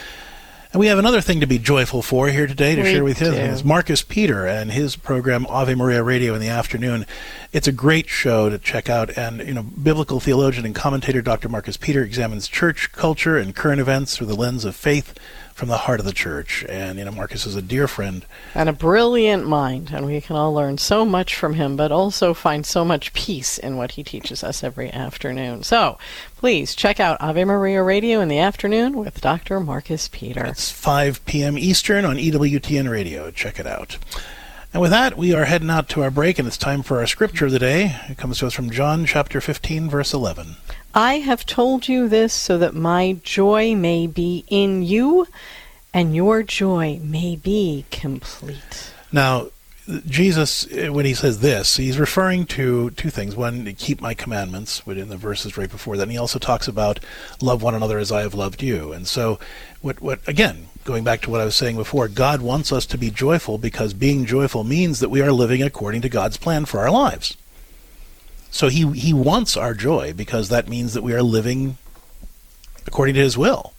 And we have another thing to be joyful for here today to share with you. It's Marcus Peter and his program Ave Maria Radio in the afternoon. It's a great show to check out. And, biblical theologian and commentator Dr. Marcus Peter examines church culture and current events through the lens of faith from the heart of the church. And, Marcus is a dear friend. And a brilliant mind. And we can all learn so much from him, but also find so much peace in what he teaches us every afternoon. So, please check out Ave Maria Radio in the afternoon with Dr. Marcus Peter. It's 5 p.m. Eastern on EWTN Radio. Check it out. And with that, we are heading out to our break, and it's time for our scripture of the day. It comes to us from John chapter 15, verse 11. I have told you this so that my joy may be in you, and your joy may be complete. Now, Jesus, when he says this, he's referring to 2 things. One, to keep my commandments, within the verses right before that. And he also talks about love one another as I have loved you. And so, what again, going back to what I was saying before, God wants us to be joyful because being joyful means that we are living according to God's plan for our lives. So he wants our joy because that means that we are living according to his will.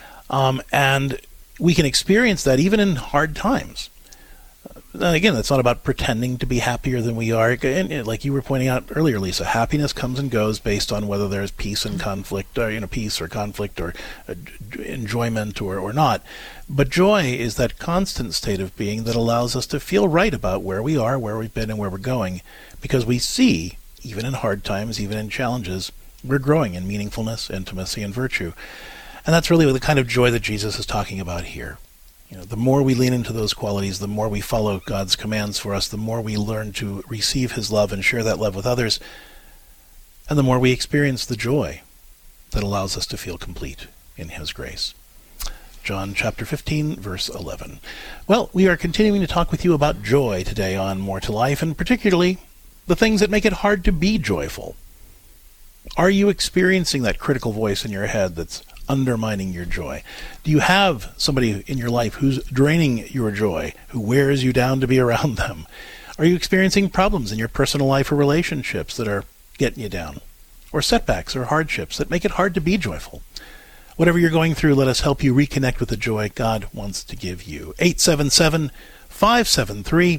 And we can experience that even in hard times. And again, it's not about pretending to be happier than we are. And like you were pointing out earlier, Lisa, happiness comes and goes based on whether there's peace and conflict, or peace or conflict, or enjoyment or not. But joy is that constant state of being that allows us to feel right about where we are, where we've been, and where we're going, because we see, even in hard times, even in challenges, we're growing in meaningfulness, intimacy, and virtue. And that's really the kind of joy that Jesus is talking about here. The more we lean into those qualities, the more we follow God's commands for us, the more we learn to receive his love and share that love with others, and the more we experience the joy that allows us to feel complete in his grace. John chapter 15, verse 11. Well, we are continuing to talk with you about joy today on More to Life, and particularly the things that make it hard to be joyful. Are you experiencing that critical voice in your head that's undermining your joy? Do you have somebody in your life who's draining your joy, who wears you down to be around them? Are you experiencing problems in your personal life or relationships that are getting you down? Or setbacks or hardships that make it hard to be joyful? Whatever you're going through, let us help you reconnect with the joy God wants to give you. 877-573-6969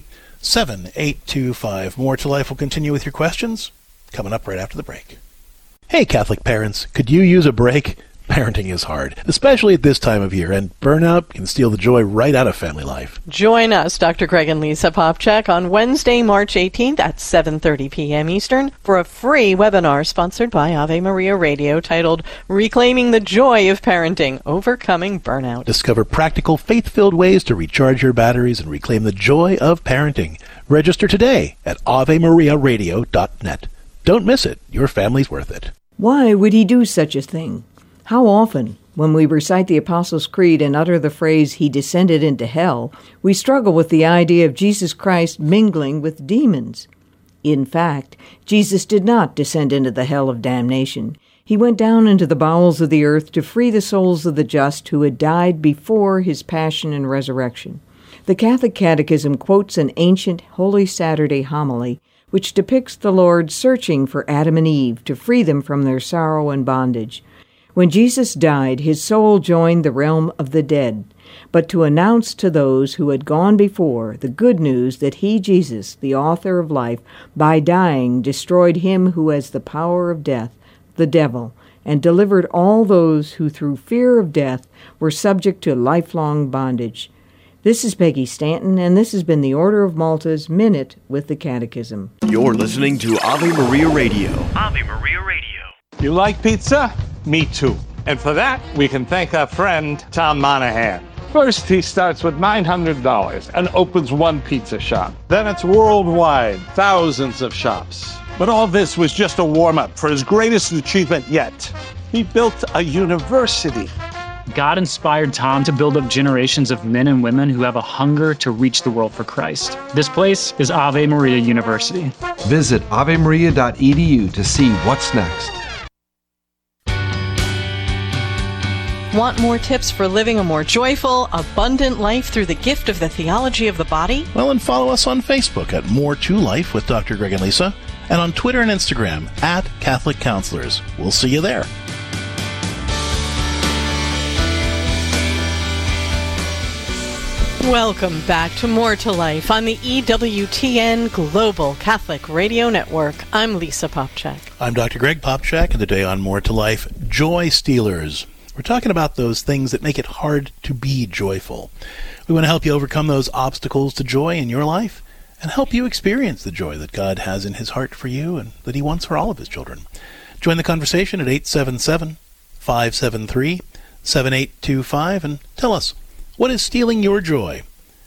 7825. More to Life will continue with your questions coming up right after the break. Hey, Catholic parents, could you use a break? Parenting is hard, especially at this time of year, and burnout can steal the joy right out of family life. Join us, Dr. Greg and Lisa Popchak, on Wednesday, March 18th at 7:30 p.m. Eastern for a free webinar sponsored by Ave Maria Radio titled Reclaiming the Joy of Parenting, Overcoming Burnout. Discover practical, faith-filled ways to recharge your batteries and reclaim the joy of parenting. Register today at AveMariaRadio.net. Don't miss it. Your family's worth it. Why would he do such a thing? How often, when we recite the Apostles' Creed and utter the phrase, "He descended into hell," we struggle with the idea of Jesus Christ mingling with demons. In fact, Jesus did not descend into the hell of damnation. He went down into the bowels of the earth to free the souls of the just who had died before his passion and resurrection. The Catholic Catechism quotes an ancient Holy Saturday homily which depicts the Lord searching for Adam and Eve to free them from their sorrow and bondage. When Jesus died, his soul joined the realm of the dead, but to announce to those who had gone before the good news that he, Jesus, the author of life, by dying destroyed him who has the power of death, the devil, and delivered all those who through fear of death were subject to lifelong bondage. This is Peggy Stanton, and this has been the Order of Malta's Minute with the Catechism. You're listening to Ave Maria Radio. Ave Maria Radio. You like pizza? Me too. And for that, we can thank our friend, Tom Monahan. First, he starts with $900 and opens one pizza shop. Then it's worldwide, thousands of shops. But all this was just a warm-up for his greatest achievement yet. He built a university. God inspired Tom to build up generations of men and women who have a hunger to reach the world for Christ. This place is Ave Maria University. Visit avemaria.edu to see what's next. Want more tips for living a more joyful, abundant life through the gift of the theology of the body? Well, and follow us on Facebook at More to Life with Dr. Greg and Lisa, and on Twitter and Instagram at Catholic Counselors. We'll see you there. Welcome back to More to Life on the EWTN Global Catholic Radio Network. I'm Lisa Popchak. I'm Dr. Greg Popchak, and today on More to Life, Joy Stealers. We're talking about those things that make it hard to be joyful. We want to help you overcome those obstacles to joy in your life and help you experience the joy that God has in his heart for you and that he wants for all of his children. Join the conversation at 877-573-7825 and tell us, what is stealing your joy?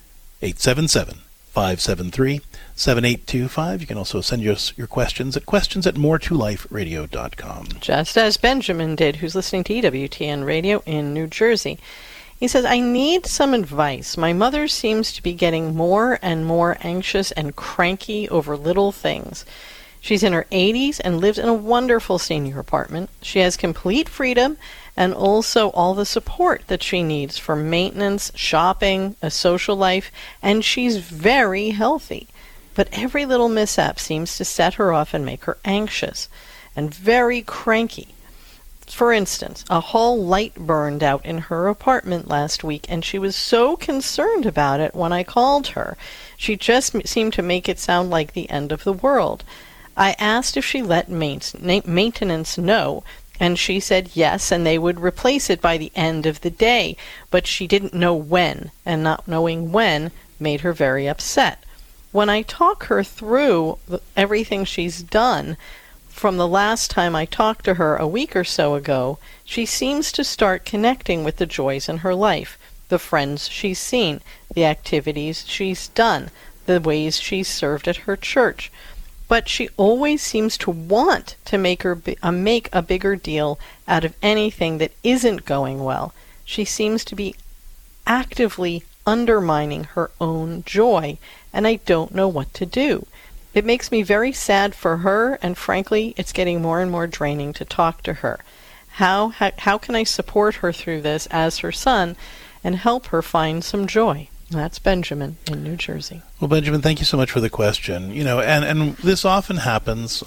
877-573-7825. You can also send us your questions at questions@moretoliferadio.com. Just as Benjamin did, who's listening to EWTN Radio in New Jersey. He says, I need some advice. My mother seems to be getting more and more anxious and cranky over little things. She's in her 80s and lives in a wonderful senior apartment. She has complete freedom and also all the support that she needs for maintenance, shopping, a social life, and she's very healthy. But every little mishap seems to set her off and make her anxious and very cranky. For instance, a hall light burned out in her apartment last week, and she was so concerned about it when I called her. She just seemed to make it sound like the end of the world. I asked if she let maintenance know, and she said yes, and they would replace it by the end of the day, but she didn't know when, and not knowing when made her very upset. When I talk her through everything she's done, from the last time I talked to her a week or so ago, she seems to start connecting with the joys in her life, the friends she's seen, the activities she's done, the ways she's served at her church. But she always seems to want to make a bigger deal out of anything that isn't going well. She seems to be actively undermining her own joy, and I don't know what to do. It makes me very sad for her, and frankly, it's getting more and more draining to talk to her. How can I support her through this as her son and help her find some joy? That's Benjamin in New Jersey. Well, Benjamin, thank you so much for the question. You know, and this often happens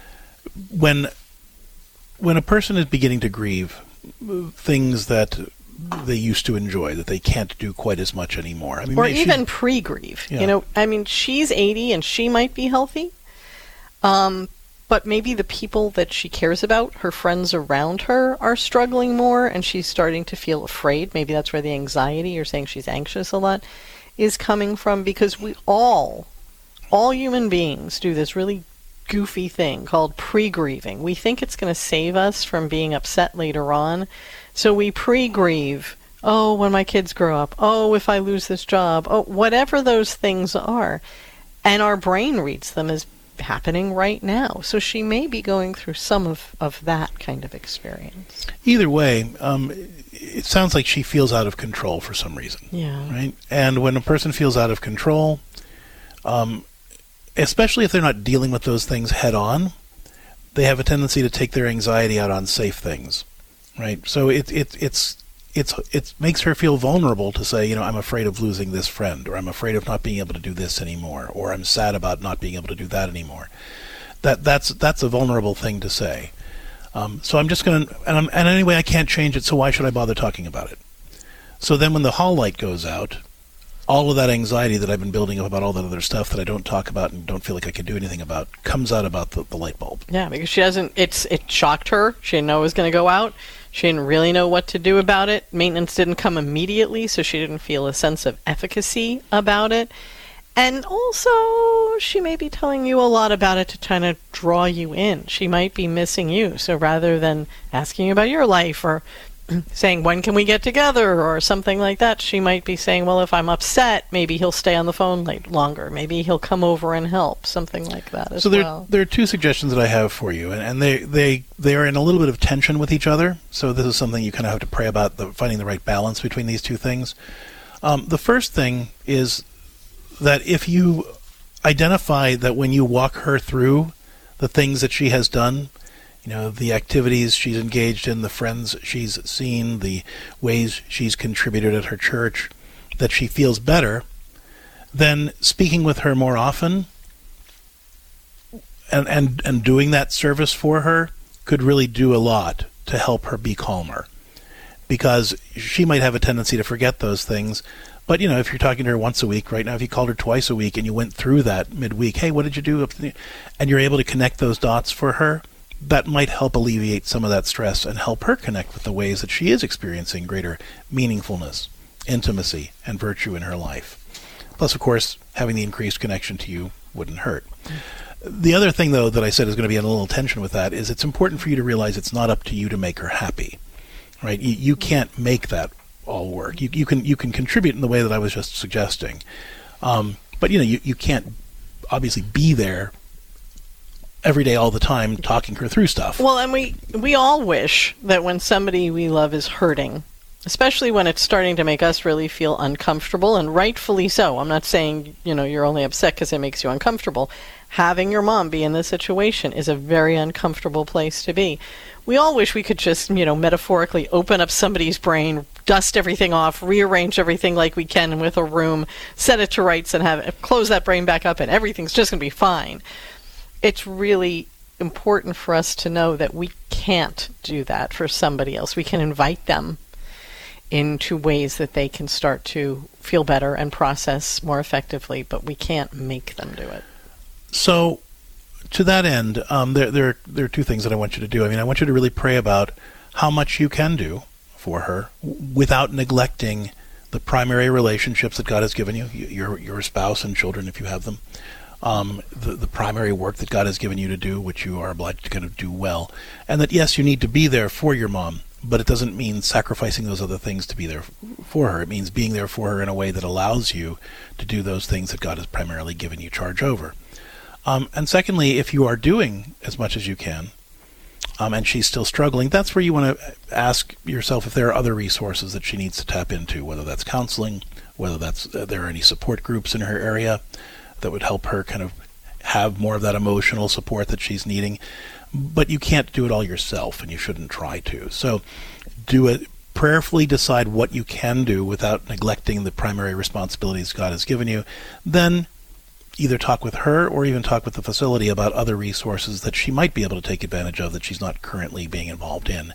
when a person is beginning to grieve things that they used to enjoy, that they can't do quite as much anymore. I mean, or even pre-grieve. Yeah. You know, I mean, she's 80 and she might be healthy, but maybe the people that she cares about, her friends around her, are struggling more, and she's starting to feel afraid. Maybe that's where the anxiety, you're saying she's anxious a lot, is coming from, because we all human beings do this really goofy thing called pre-grieving. We think it's going to save us from being upset later on, so we pre-grieve. Oh, when my kids grow up. Oh, if I lose this job. Oh, whatever those things are. And our brain reads them as happening right now. So she may be going through some of that kind of experience. Either way, it sounds like she feels out of control for some reason. Yeah. Right? And when a person feels out of control, especially if they're not dealing with those things head on, they have a tendency to take their anxiety out on safe things. Right? So it makes her feel vulnerable to say, I'm afraid of losing this friend, or I'm afraid of not being able to do this anymore, or I'm sad about not being able to do that anymore. That's a vulnerable thing to say. So I'm just going to, and anyway, I can't change it, so why should I bother talking about it? So then when the hall light goes out, all of that anxiety that I've been building up about all that other stuff that I don't talk about and don't feel like I can do anything about comes out about the light bulb. Yeah, because it shocked her. She didn't know it was going to go out. She didn't really know what to do about it. Maintenance didn't come immediately, so she didn't feel a sense of efficacy about it. And also, she may be telling you a lot about it to try to draw you in. She might be missing you. So rather than asking you about your life or saying, when can we get together, or something like that, she might be saying, well, if I'm upset, maybe he'll stay on the phone longer. Maybe he'll come over and help, something like that as well. So there are two suggestions that I have for you, and they are in a little bit of tension with each other. So this is something you kind of have to pray about, finding the right balance between these two things. The first thing is that if you identify that when you walk her through the things that she has done, the activities she's engaged in, the friends she's seen, the ways she's contributed at her church, that she feels better, then speaking with her more often and doing that service for her could really do a lot to help her be calmer. Because she might have a tendency to forget those things. But, if you're talking to her once a week, right now, if you called her twice a week and you went through that midweek, hey, what did you do? And you're able to connect those dots for her, that might help alleviate some of that stress and help her connect with the ways that she is experiencing greater meaningfulness, intimacy, and virtue in her life. Plus, of course, having the increased connection to you wouldn't hurt. The other thing, though, that I said is going to be in a little tension with that is it's important for you to realize it's not up to you to make her happy, right? You can't make that all work. You can contribute in the way that I was just suggesting, but you can't obviously be there every day, all the time, talking her through stuff. Well, and we all wish that when somebody we love is hurting, especially when it's starting to make us really feel uncomfortable, and rightfully so. I'm not saying, you're only upset because it makes you uncomfortable. Having your mom be in this situation is a very uncomfortable place to be. We all wish we could just, metaphorically open up somebody's brain, dust everything off, rearrange everything like we can with a room, set it to rights, and close that brain back up, and everything's just going to be fine. It's really important for us to know that we can't do that for somebody else. We can invite them into ways that they can start to feel better and process more effectively, but we can't make them do it. So, to that end, there are two things that I want you to do. I want you to really pray about how much you can do for her without neglecting the primary relationships that God has given you, your spouse and children if you have them. The primary work that God has given you to do, which you are obliged to kind of do well. And that, yes, you need to be there for your mom, but it doesn't mean sacrificing those other things to be there for her. It means being there for her in a way that allows you to do those things that God has primarily given you charge over. And secondly, if you are doing as much as you can, and she's still struggling, that's where you want to ask yourself if there are other resources that she needs to tap into, whether that's counseling, whether there are any support groups in her area that would help her kind of have more of that emotional support that she's needing. But you can't do it all yourself, and you shouldn't try to. So do it. Prayerfully decide what you can do without neglecting the primary responsibilities God has given you. Then either talk with her or even talk with the facility about other resources that she might be able to take advantage of that she's not currently being involved in.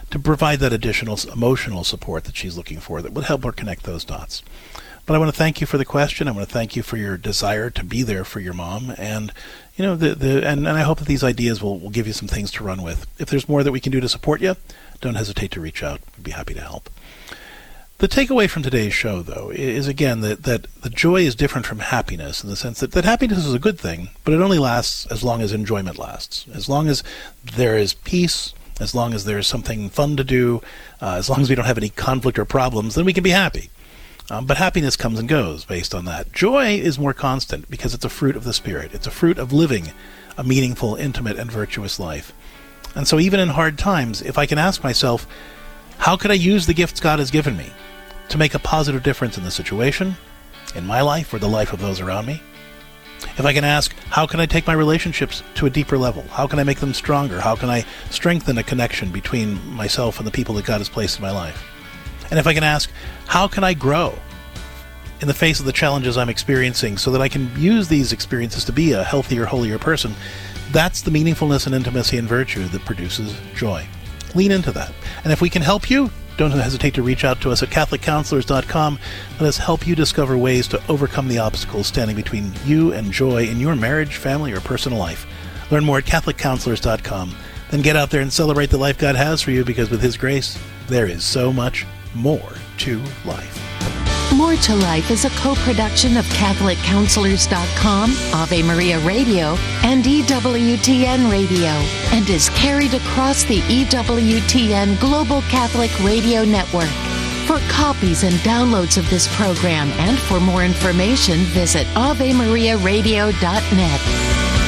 to provide that additional emotional support that she's looking for that would help her connect those dots. But I want to thank you for the question. I want to thank you for your desire to be there for your mom, and and I hope that these ideas will give you some things to run with. If there's more that we can do to support you, don't hesitate to reach out. We'd be happy to help. The takeaway from today's show, though, is again that the joy is different from happiness in the sense that happiness is a good thing, but it only lasts as long as enjoyment lasts. As long as there is peace, as long as there's something fun to do, as long as we don't have any conflict or problems, then we can be happy. But happiness comes and goes based on that. Joy is more constant because it's a fruit of the Spirit. It's a fruit of living a meaningful, intimate, and virtuous life. And so even in hard times, if I can ask myself, how could I use the gifts God has given me to make a positive difference in the situation, in my life, or the life of those around me? If I can ask, how can I take my relationships to a deeper level? How can I make them stronger? How can I strengthen a connection between myself and the people that God has placed in my life? And if I can ask, how can I grow in the face of the challenges I'm experiencing so that I can use these experiences to be a healthier, holier person? That's the meaningfulness and intimacy and virtue that produces joy. Lean into that. And if we can help you, don't hesitate to reach out to us at CatholicCounselors.com. Let us help you discover ways to overcome the obstacles standing between you and joy in your marriage, family, or personal life. Learn more at CatholicCounselors.com. Then get out there and celebrate the life God has for you, because with His grace, there is so much more to life. More to Life is a co-production of CatholicCounselors.com, Ave Maria Radio, and EWTN Radio, and is carried across the EWTN Global Catholic Radio Network. For copies and downloads of this program and for more information, visit AveMariaRadio.net.